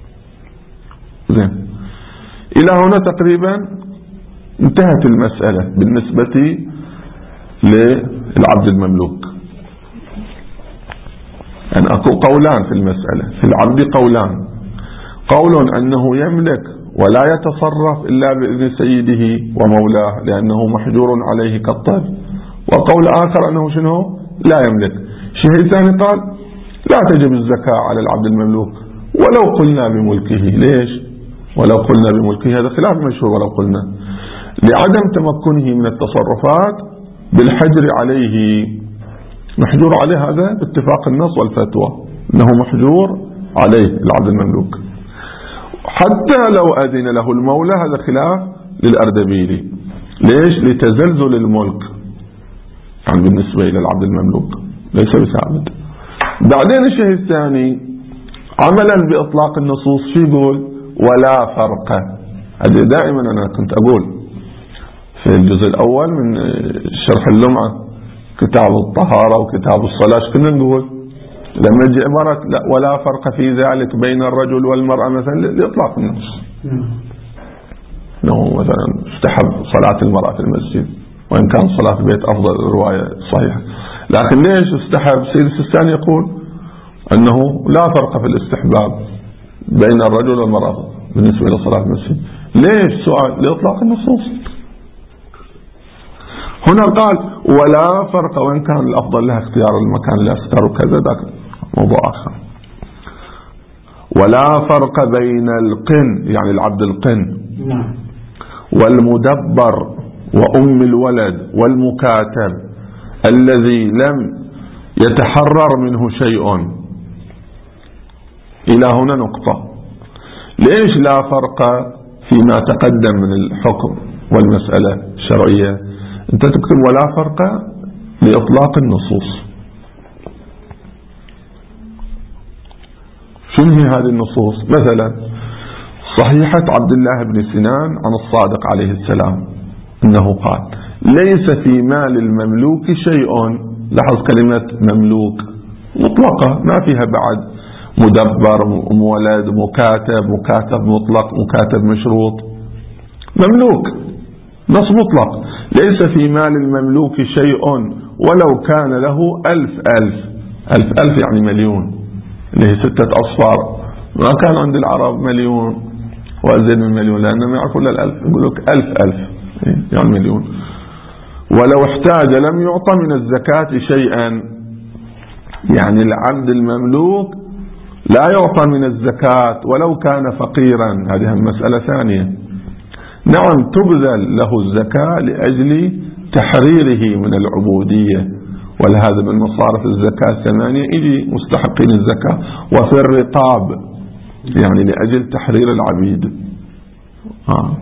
Speaker 1: زين، إلى هنا تقريبا انتهت المسألة بالنسبة للعبد المملوك. يعني أكو قولان في المسألة في العبد، قولان: قول أنه يملك ولا يتصرف إلا بإذن سيده ومولاه لأنه محجور عليه كالطفل، وقول آخر أنه شنو؟ لا يملك. شيء ثاني قال: لا تجب الزكاة على العبد المملوك ولو قلنا بملكه. ليش؟ ولو قلنا بملكه، هذا خلاف مشهور. ولو قلنا لعدم تمكنه من التصرفات بالحجر عليه، محجور عليه، هذا باتفاق النص والفتوى أنه محجور عليه العبد المملوك. حتى لو أذن له المولى، هذا خلاف للأردبيلي. ليش؟ لتزلزل الملك، يعني بالنسبة إلى العبد المملوك ليس بثابت. بعدين الشيء الثاني عملا بإطلاق النصوص شو يقول؟ ولا فرق. هذا دائما أنا كنت أقول في الجزء الأول من شرح اللمعة، كتاب الطهارة وكتاب الصلاة، كنا نقول لما يجي عبارة لا ولا فرق في ذلك بين الرجل والمرأة مثلا لإطلاق النص، انه مثلا استحب صلاة المرأة في المسجد، وإن كان صلاة البيت أفضل، الرواية صحيحة. لكن ليش استحب؟ سيد السيستاني يقول أنه لا فرق في الاستحباب بين الرجل والمرأة بالنسبة إلى صلاة المسجد. ليش؟ سؤال لإطلاق النصوص. هنا قال ولا فرق، وإن كان الأفضل لها اختيار المكان اللي أستر وكذا، ذاك موضوع آخر. ولا فرق بين القن، يعني العبد القن، والمدبر وأم الولد والمكاتب الذي لم يتحرر منه شيء. إلى هنا نقطة. ليش لا فرق فيما تقدم من الحكم والمسألة الشرعية؟ أنت تكتب ولا فرق لإطلاق النصوص. شنو هي هذه النصوص؟ مثلا صحيحة عبد الله بن سنان عن الصادق عليه السلام أنه قال ليس في مال المملوك شيء. لاحظ كلمة مملوك مطلقة، ما فيها بعد مدبر، مولد، مكاتب، مكاتب مطلق، مكاتب مشروط. مملوك نص مطلق. ليس في مال المملوك شيء ولو كان له ألف ألف ألف ألف يعني مليون، اللي هي ستة أصفار. ما كان عند العرب مليون وأزيد من مليون، لأنهم يعرفون الألف، يقول لك ألف ألف يعني مليون. ولو احتاج لم يعطى من الزكاة شيئا، يعني العبد المملوك لا يعطى من الزكاة ولو كان فقيرا. هذه مسألة ثانية. نعم تبذل له الزكاة لأجل تحريره من العبودية ولهذا من مصارف الزكاة ثمانية يجي مستحقين الزكاة. وفي الرقاب يعني لأجل تحرير العبيد. آه.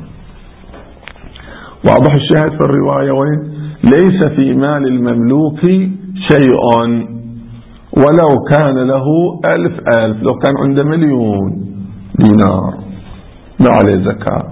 Speaker 1: واضح الشاهد في الرواية وين؟ ليس في مال المملوك شيء ولو كان له ألف ألف، لو كان عنده مليون دينار ما عليه زكاة.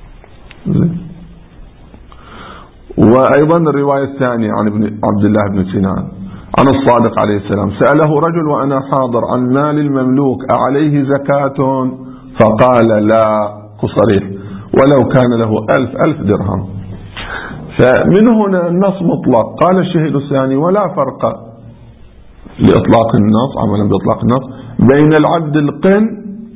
Speaker 1: وأيضا الرواية الثانية عن ابن عبد الله بن سنان عن الصادق عليه السلام سأله رجل وأنا حاضر عن مال المملوك أعليه زكاة؟ فقال لا، صريح، ولو كان له ألف ألف درهم. فمن هنا النص مطلق. قال الشهيد الثاني ولا فرق لإطلاق النص عملا بإطلاق النص بين العبد القن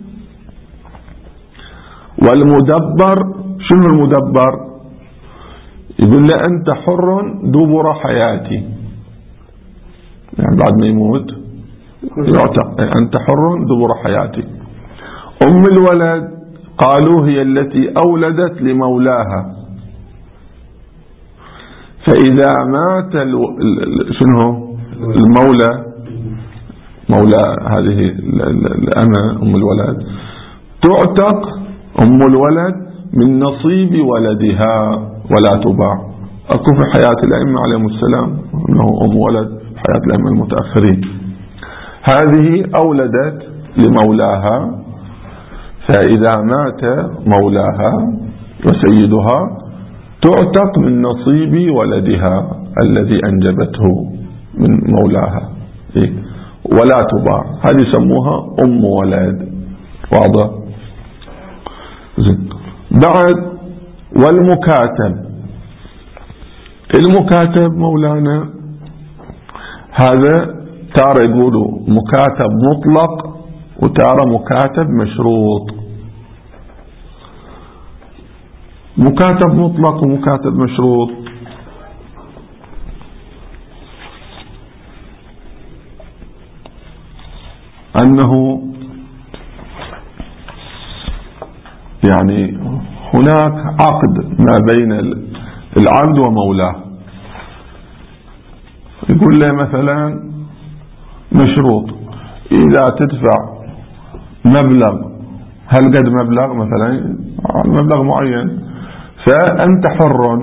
Speaker 1: والمدبر. شنو المدبر؟ يقول له أنت حر دبر حياتي، يعني بعد ما يموت يعتق، أنت حر دبر حياتي. أم الولد قالوا هي التي أولدت لمولاها، فإذا مات شنو المولى، مولى هذه الأمة أم الولد، تعتق أم الولد من نصيب ولدها ولا تباع. أكو في حياة الأئمة عليهم السلام أنه أم ولد في حياة الأئمة المتأخرين، هذه أولدت لمولاها، فإذا مات مولاها وسيدها تعتق من نصيب ولدها الذي أنجبته من مولاها ولا تباع. هذه يسموها أم ولد. واضح؟ بعد والمكاتب. المكاتب مولانا هذا تارة يقولوا مكاتب مطلق وتارة مكاتب مشروط. مكاتب مطلق ومكاتب مشروط. أنه يعني هناك عقد ما بين العبد ومولاه، يقول له مثلا مشروط إذا تدفع مبلغ، هل قد مبلغ مثلا مبلغ معين، فأنت حر،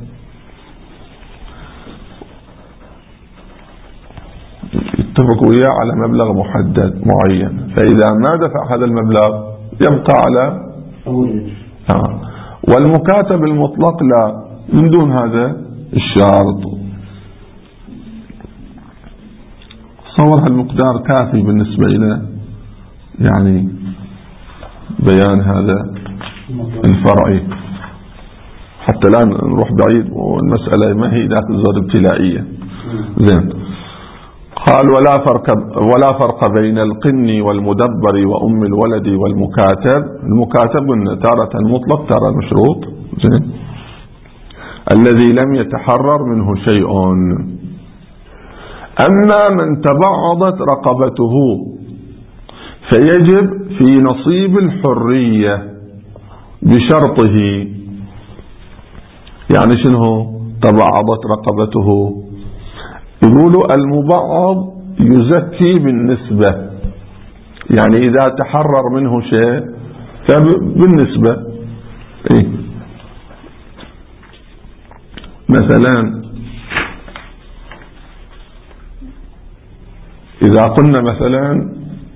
Speaker 1: اتفقوا وياه على مبلغ محدد معين، فإذا ما دفع هذا المبلغ يبقى على آه. والمكاتب المطلق لا، من دون هذا الشرط. صور هالمقدار كافي بالنسبة إلى يعني بيان هذا الفرعي، حتى لا نروح بعيد والمسألة ما هي ذات الزر ابتلائية. زين. قال ولا فرق ولا فرق بين القن والمدبر وأم الولد والمكاتب. المكاتب تارة مطلق تارة مشروط. زين. الذي لم يتحرر منه شيء. أما من تبعضت رقبته فيجب في نصيب الحرية بشرطه. يعني شنو تبعضت رقبته؟ يقولوا المبعض يزكي بالنسبة، يعني إذا تحرر منه شيء فبالنسبة. إيه؟ مثلا إذا قلنا مثلا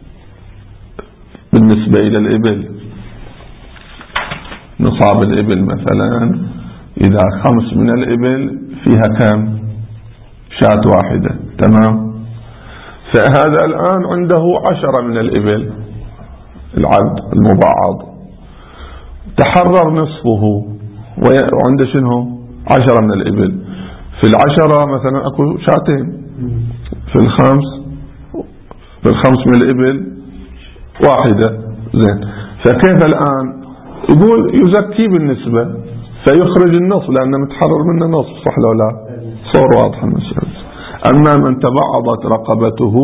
Speaker 1: بالنسبة إلى الإبل، نصاب الإبل مثلا إذا خمس من الإبل فيها كم؟ شاة واحدة، تمام؟ فهذا الآن عنده عشرة من الإبل، العبد المبعض تحرر نصفه وعنده شنو؟ عشرة من الإبل. في العشرة مثلا أكو شاتين، في الخمس في الخمس من الإبل واحدة. زين. فكيف الآن؟ يقول يزكي بالنسبة فيخرج النصف لأنه متحرر منه نصف، صح لو لا؟ صور واضحة المسألة. أما من تبعضت رقبته،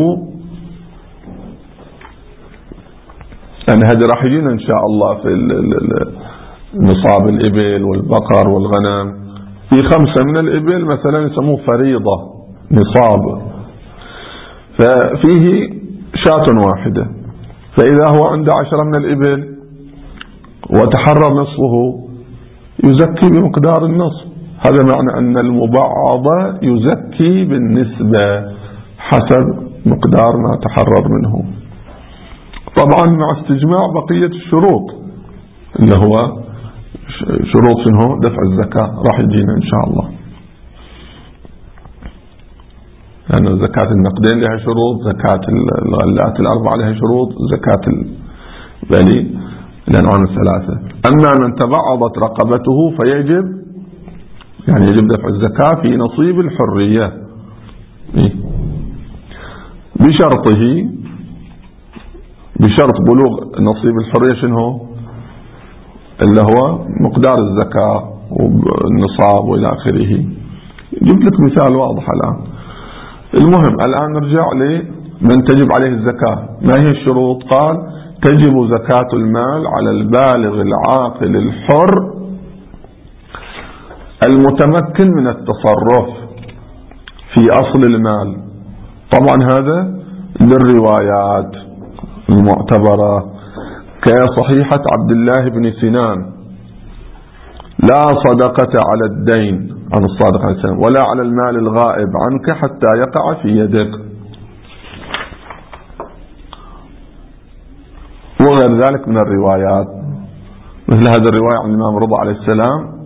Speaker 1: يعني هذا راح يجينا إن شاء الله في نصاب الإبل والبقر والغنم. في خمسة من الإبل مثلا يسموه فريضة نصاب، ففيه شاة واحدة، فإذا هو عنده عشرة من الإبل وتحرر نصفه يزكي بمقدار النصف. هذا معنى أن المبعض يزكي بالنسبة حسب مقدار ما تحرر منه، طبعا مع استجماع بقية الشروط اللي هو شروط شنو دفع الزكاة راح يجينا إن شاء الله، لأن يعني زكاة النقدين لها شروط، زكاة الغلات الأربعة لها شروط، زكاة البلي الأنعام الثلاثة. أما من تبعضت رقبته فيجب يعني يجب دفع الزكاة في نصيب الحرية بشرطه، بشرط بلوغ نصيب الحرية شنو اللي هو مقدار الزكاة والنصاب وإلى آخره. جبت لك مثال واضح الآن. المهم الآن نرجع لمن تجب عليه الزكاة. ما هي الشروط؟ قال تجب زكاة المال على البالغ العاقل الحر المتمكن من التصرف في أصل المال. طبعا هذا للروايات المعتبرة كصحيحة عبد الله بن سنان: لا صدقة على الدين عن الصادق عليه السلام ولا على المال الغائب عنك حتى يقع في يدك، وغير ذلك من الروايات. مثل هذه الرواية عن الإمام رضا عليه السلام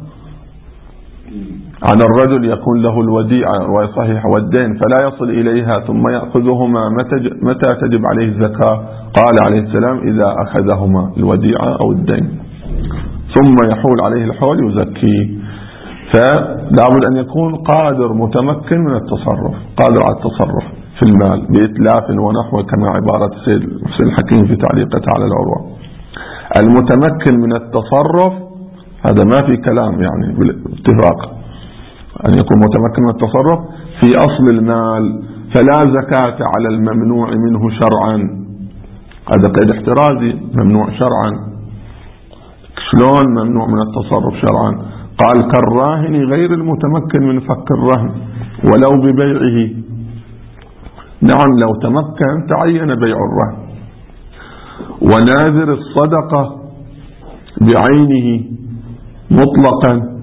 Speaker 1: عن الرجل يكون له الوديعة، رواية صحيحة، والدين فلا يصل إليها ثم يأخذهما متى تجب عليه الزكاة؟ قال عليه السلام: إذا أخذهما الوديعة أو الدين ثم يحول عليه الحول يزكيه. فلا بد أن يكون قادر متمكن من التصرف، قادر على التصرف في المال بإتلاف ونحو، كما عبارة السيد حسين الحكيم في تعليقته على العروة. المتمكن من التصرف هذا ما في كلام يعني بالاتفاق، أن يكون متمكن من التصرف في أصل المال. فلا زكاة على الممنوع منه شرعا، هذا قيد احترازي، ممنوع شرعا. شلون ممنوع من التصرف شرعا؟ قال كالراهن غير المتمكن من فك الرهن ولو ببيعه. نعم لو تمكن تعين بيع الرهن. وناذر الصدقة بعينه مطلقا،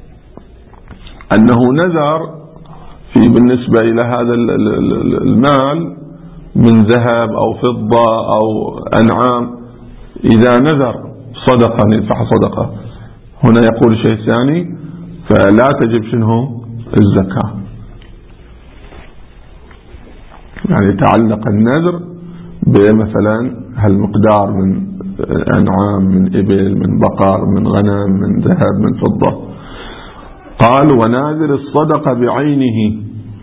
Speaker 1: أنه نذر في بالنسبة إلى هذا المال من ذهب أو فضة أو أنعام، إذا نذر صدقة يدفع صدقة، هنا يقول شيء ثاني فلا تجب شنو الزكاة. يعني تعلق النذر بمثلا هالمقدار من أنعام، من إبل، من بقر، من غنم، من ذهب، من فضة. قال وناذر الصدقة بعينه.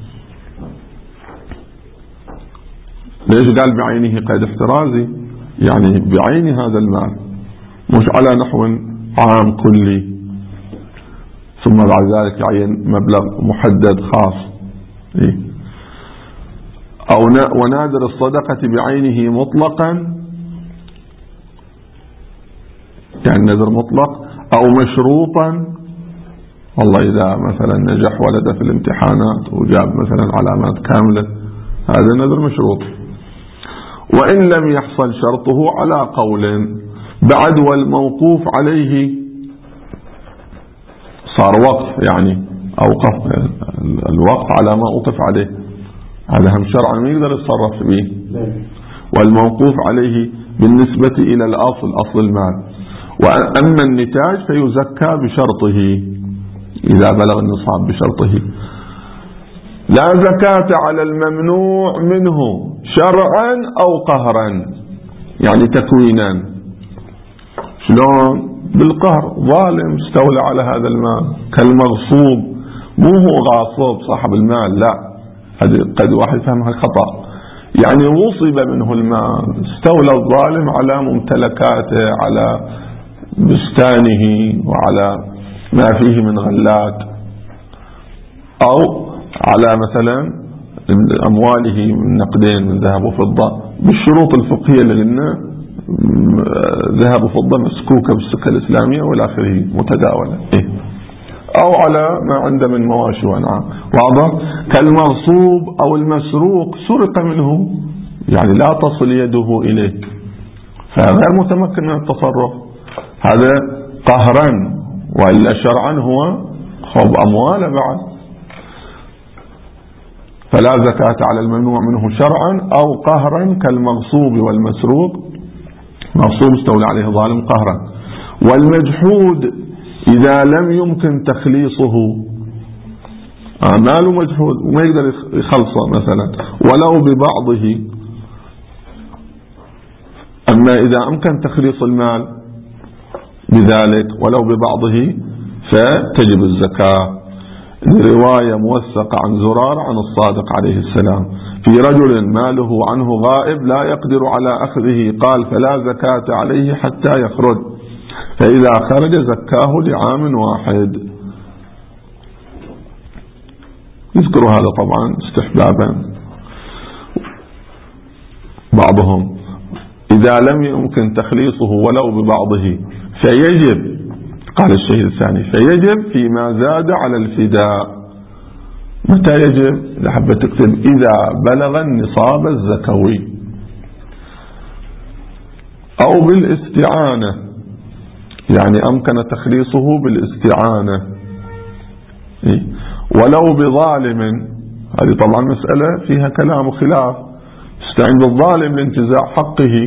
Speaker 1: ليش قال بعينه قيد احترازي؟ يعني بعين هذا المال، مش على نحو عام كلي ثم بعد ذلك يعين مبلغ محدد خاص. إيه؟ أو ونادر الصدقة بعينه مطلقا، يعني نذر مطلق، أو مشروطا. والله إذا مثلا نجح ولده في الامتحانات وجاب مثلا علامات كاملة، هذا نذر مشروط. وإن لم يحصل شرطه على قول بعد والموقوف عليه صار وقف، يعني أوقف الوقف على ما أوقف عليه، هذا هم شرعا ما يقدر يتصرف به. والموقوف عليه بالنسبة إلى الأصل، أصل المال. وأما النتاج فيزكى بشرطه إذا بلغ النصاب بشرطه. لا زكاة على الممنوع منه شرعا أو قهرا، يعني تكوينا. شلون؟ بالقهر، ظالم استولى على هذا المال كالمغصوب، مو هو غاصب صاحب المال، لا، هذه قد واحد فهمها خطأ. يعني وصب منه المال، استولى الظالم على ممتلكاته، على بستانه وعلى ما فيه من غلات، أو على مثلا أمواله من نقدين من ذهب وفضة بالشروط الفقهية اللي قلنا، ذهب وفضة مسكوكة بالسكة الإسلامية والى آخره متداولة. إيه؟ أو على ما عنده من مواشي وأنعام، واضح؟ كالمغصوب أو المسروق سرق منه، يعني لا تصل يده إليه، فغير متمكن من التصرف، هذا قهرا، وإلا شرعا هو خب أموال بعد، فلا زكاة على الممنوع منه شرعا أو قهرا كالمغصوب والمسروق، مغصوب استولى عليه ظالم قهرا. والمجحود إذا لم يمكن تخليصه، ماله مجحود وما يقدر يخلصه مثلا ولو ببعضه، أما إذا أمكن تخليص المال بذلك ولو ببعضه فتجب الزكاة. لرواية موثقة عن زرار عن الصادق عليه السلام في رجل ماله عنه غائب لا يقدر على أخذه، قال فلا زكاة عليه حتى يخرج، فإذا خرج زكاه لعام واحد. يذكر هذا طبعا استحبابا بعضهم، إذا لم يمكن تخليصه ولو ببعضه فيجب، قال الشيء الثاني فيجب فيما زاد على الفداء. متى يجب؟ إذا حبت تكتب إذا بلغ النصاب الزكوي، أو بالاستعانة، يعني أمكن تخليصه بالاستعانة، ولو بظالم، هذه طبعا مسألة فيها كلام وخلاف، استعين بالظالم لانتزاع حقه،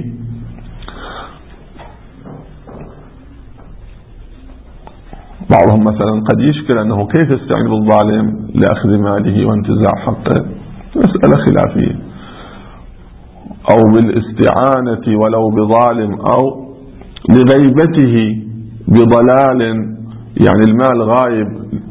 Speaker 1: بعضهم مثلا قد يشكل أنه كيف يستعين بالظالم لأخذ ماله وانتزاع حقه، مسألة خلافية. أو بالاستعانة ولو بظالم، أو لغيبته بضلال، يعني المال غايب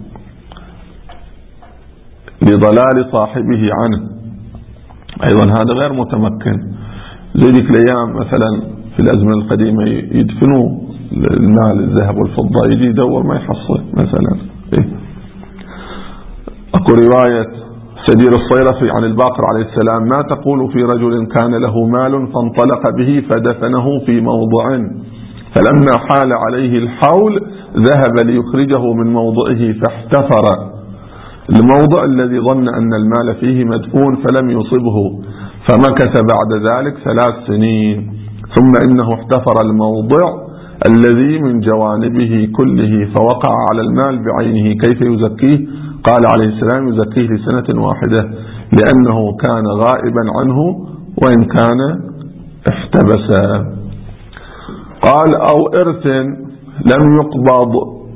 Speaker 1: لضلال صاحبه عنه، أيضا هذا غير متمكن. زي ذيك الأيام مثلا في الأزمة القديمة يدفنوا المال الذهب والفضة، يجي يدور ما يحصل مثلا. إيه؟ أكو رواية سدير الصيرفي عن الباقر عليه السلام: ما تقول في رجل كان له مال فانطلق به فدفنه في موضع، فلما حال عليه الحول ذهب ليخرجه من موضعه فاحتفر الموضع الذي ظن أن المال فيه مدفون فلم يصبه، فمكث بعد ذلك ثلاث سنين، ثم إنه احتفر الموضع الذي من جوانبه كله فوقع على المال بعينه، كيف يزكيه؟ قال عليه السلام: يزكيه لسنة واحدة، لأنه كان غائبا عنه وإن كان احتبس. قال: أو إرث لم يقبض،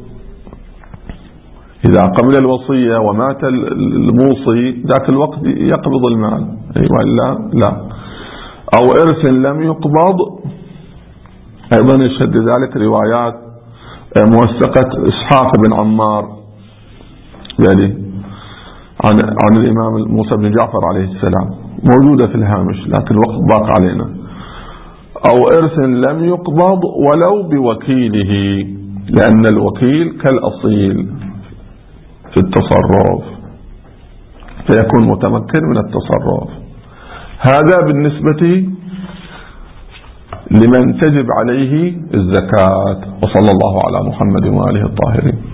Speaker 1: إذا قبل الوصية ومات الموصي ذاك الوقت يقبض المال، أيوة لا لا. أو إرث لم يقبض، أيضا يشهد ذلك روايات موثقة إسحاق بن عمار يعني عن, عن الإمام موسى بن جعفر عليه السلام، موجودة في الهامش لكن الوقت باق علينا. أو إرث لم يقبض ولو بوكيله، لأن الوكيل كالأصيل في التصرف فيكون متمكن من التصرف. هذا بالنسبة لمن تجب عليه الزكاة. وصلى الله على محمد وآله الطاهرين.